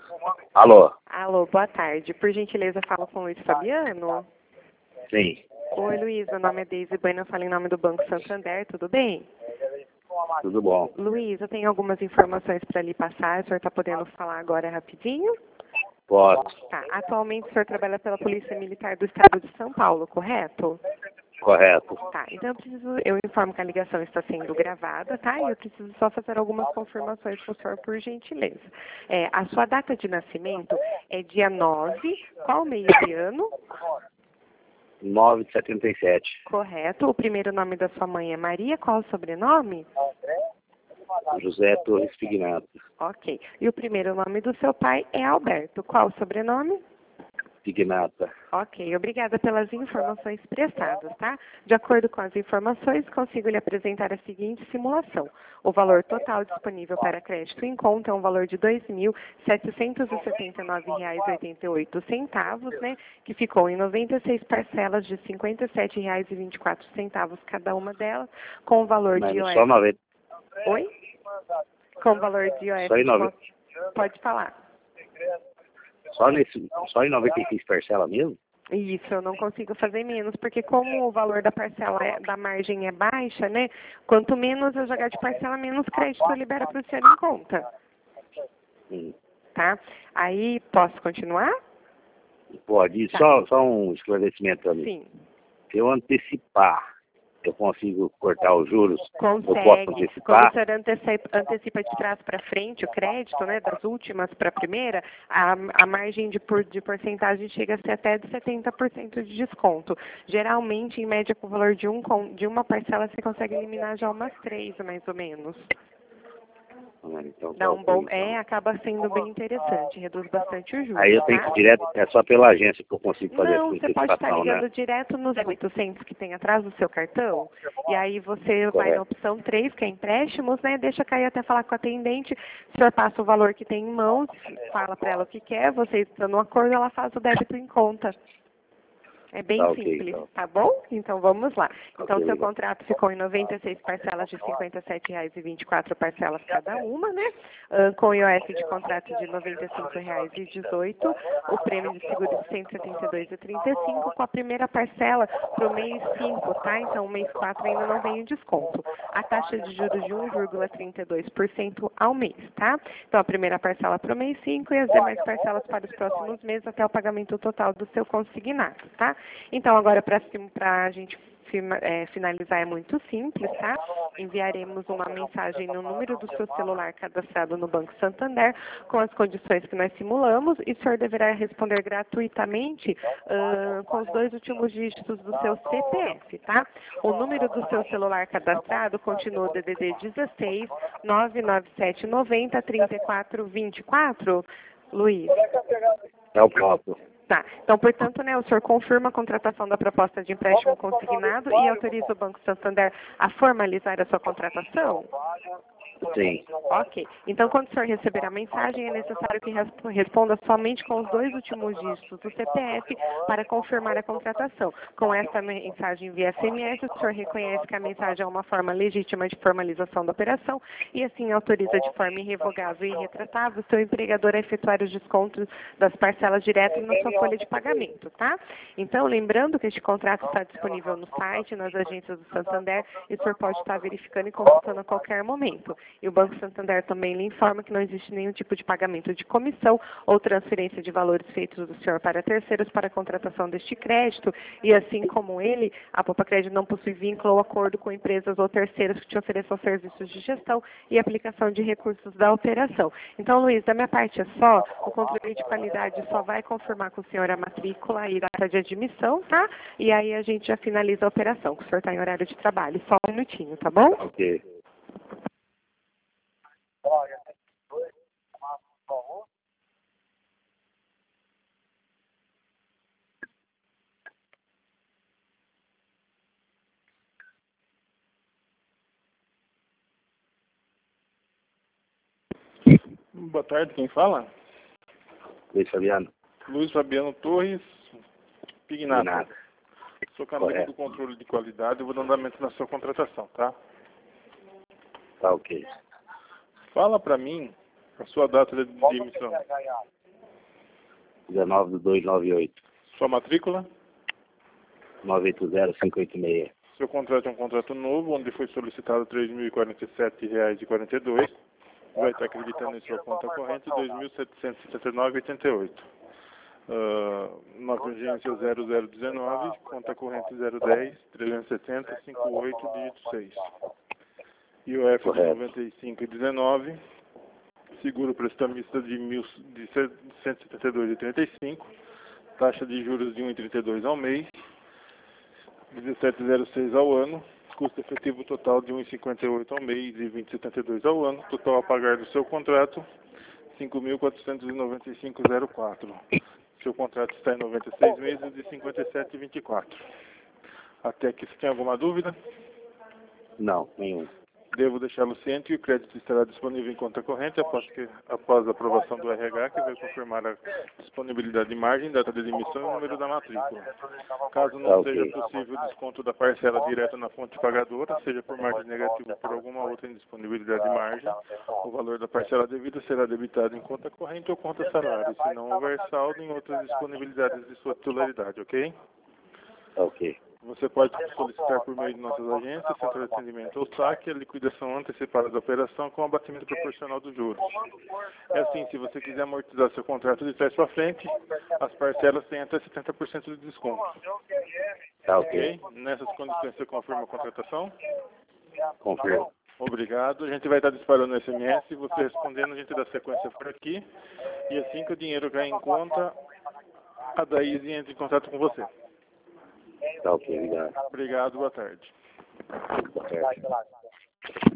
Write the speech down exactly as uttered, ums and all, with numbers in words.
Alô? Alô, boa tarde. Por gentileza, falo com o Luiz Fabiano? Sim. Oi, Luiz. Meu nome é Deise Bueno, eu falo em nome do Banco Santander, tudo bem? Tudo bom. Luiz, eu tenho algumas informações para lhe passar. O senhor está podendo falar agora rapidinho? Posso. Tá. Atualmente, o senhor trabalha pela Polícia Militar do Estado de São Paulo, correto? Correto. Tá, então eu preciso, eu informo que a ligação está sendo gravada, tá? E eu preciso só fazer algumas confirmações com o senhor, por gentileza. É, a sua data de nascimento é dia nove, qual mês de ano? nove de setenta e sete. Correto. O primeiro nome da sua mãe é Maria, qual o sobrenome? José Torres Pignato. Ok. E o primeiro nome do seu pai é Alberto, qual o sobrenome? Pignata. Ok, obrigada pelas informações prestadas, tá? De acordo com as informações, consigo lhe apresentar a seguinte simulação. O valor total disponível para crédito em conta é um valor de dois mil setecentos e setenta e nove reais e oitenta e oito centavos, né? Que ficou em noventa e seis parcelas de cinquenta e sete reais e vinte e quatro centavos cada uma delas, com o valor Mas de I O F. só noventa. Oi? Com o valor de I O F. Só em de noventa. con- Pode falar. Só, nesse, só em noventa e seis parcelas mesmo? Isso, eu não consigo fazer menos, porque como o valor da parcela é- da margem é baixa, né? Quanto menos eu jogar de parcela, menos crédito eu libero para o senhor em conta, Hum. tá? Aí, posso continuar? Pode. Tá. Só, só um esclarecimento para mim. Sim. Se eu antecipar, eu consigo cortar os juros? Eu posso Consegue. Quando o antecipar? senhor antecipa, antecipa de trás para frente o crédito, né, das últimas para a primeira, a, a margem de, por, de porcentagem chega a ser até de setenta por cento de desconto. Geralmente, em média, com o valor de, um, com- de uma parcela, você consegue eliminar já umas três, mais ou menos. Ah, então Dá tá um ok, bom, então. é, acaba sendo bem interessante, reduz bastante o juros, Aí eu tenho tá? que ir direto, é só pela agência que eu consigo fazer essa Não, você pode estar antecipação, ligando né? direto no zero oitocentos que tem atrás do seu cartão, e aí você vai na Correto. opção três, que é empréstimos, né? Deixa cair até falar com a atendente, o senhor passa o valor que tem em mãos, fala para ela o que quer, você está no acordo, ela faz o débito em conta. É bem Tá ok, simples, então. tá bom? Então vamos lá. Então Ok, seu legal. contrato ficou em noventa e seis parcelas de cinquenta e sete reais e vinte e quatro parcelas cada uma, né? Ah, com I O F de contrato de noventa e cinco reais e dezoito, o prêmio de seguro de cento e setenta e dois reais e trinta e cinco com a primeira parcela para o mês cinco, tá? Então o mês quatro ainda não vem o desconto. A taxa de juros de um vírgula trinta e dois por cento ao mês, tá? Então a primeira parcela para o mês cinco e as demais parcelas para os próximos meses até o pagamento total do seu consignado, tá? Então, agora, para a gente firma- é, finalizar, é muito simples, tá? Enviaremos uma mensagem no número do seu celular cadastrado no Banco Santander com as condições que nós simulamos e o senhor deverá responder gratuitamente ah, com os dois últimos dígitos do seu C P F, tá? O número do seu celular cadastrado continua o D D D dezesseis, nove nove sete nove zero, três quatro dois quatro, Luiz. É o próprio. Tá. Então, portanto, né, o senhor confirma a contratação da proposta de empréstimo consignado e autoriza o Banco Santander a formalizar a sua contratação? Sim. Ok. Então, quando o senhor receber a mensagem, é necessário que resp- responda somente com os dois últimos dígitos do C P F para confirmar a contratação. Com esta mensagem via S M S, o senhor reconhece que a mensagem é uma forma legítima de formalização da operação e, assim, autoriza de forma irrevogável e irretratável o seu empregador a efetuar os descontos das parcelas direto na sua folha de pagamento, tá? Então, lembrando que este contrato está disponível no site, nas agências do Santander, e o senhor pode estar verificando e consultando a qualquer momento. E o Banco Santander também lhe informa que não existe nenhum tipo de pagamento de comissão ou transferência de valores feitos do senhor para terceiros para a contratação deste crédito. E assim como ele, a Poupa Crédito não possui vínculo ou acordo com empresas ou terceiros que te ofereçam serviços de gestão e aplicação de recursos da operação. Então, Luiz, da minha parte é só, o controle de qualidade só vai confirmar com o senhor a matrícula e data de admissão, tá? E aí a gente já finaliza a operação, que o senhor está em horário de trabalho. Só um minutinho, tá bom? Ok. Boa tarde, quem fala? Luiz Fabiano. Luiz Fabiano Torres Pignato. Pignato. Sou canudo Correto. do controle de qualidade e vou dar andamento na sua contratação, tá? Tá ok. Fala pra mim A sua data de, de emissão. dezenove de dois de noventa e oito. Sua matrícula. nove oito zero cinco oito seis. Seu contrato é um contrato novo, onde foi solicitado três mil e quarenta e sete reais e quarenta e dois. Vai estar acreditando em sua conta corrente dois mil setecentos e setenta e nove reais e oitenta e oito. Uh, nova agência zero zero dezenove, conta corrente zero dez, trezentos e setenta, cinquenta e oito, dígito seis. I O F de noventa e cinco e dezenove, seguro prestamista de, mil, de cento e setenta e dois reais e trinta e cinco, taxa de juros de um vírgula trinta e dois ao mês, dezessete vírgula zero seis ao ano, custo efetivo total de um vírgula cinquenta e oito ao mês e vinte vírgula setenta e dois ao ano, total a pagar do seu contrato cinco mil quatrocentos e noventa e cinco vírgula zero quatro. Seu contrato está em noventa e seis meses de cinquenta e sete vírgula vinte e quatro. Até aqui, você tem alguma dúvida? Não, nenhum. Devo deixá-lo ciente que o crédito estará disponível em conta corrente após, que, após a aprovação do R H, que vai confirmar a disponibilidade de margem, data de emissão e o número da matrícula. Caso não Okay. seja possível o desconto da parcela direta na fonte pagadora, seja por margem negativa ou por alguma outra indisponibilidade de margem, o valor da parcela devida será debitado em conta corrente ou conta salário, se não houver saldo em outras disponibilidades de sua titularidade, ok? Ok. Você pode solicitar por meio de nossas agências, centro de atendimento ou saque, a liquidação antecipada da operação com abatimento proporcional dos juros. É assim, se você quiser amortizar seu contrato de trás para frente, as parcelas têm até setenta por cento de desconto. Tá ok. Nessas condições, você confirma a contratação? Confirmo. Obrigado. A gente vai estar disparando o S M S, você respondendo, a gente dá sequência por aqui. E assim que o dinheiro cair em conta, a Daíse entra em contato com você. Tá ok, obrigado. Obrigado, boa tarde. Boa tarde.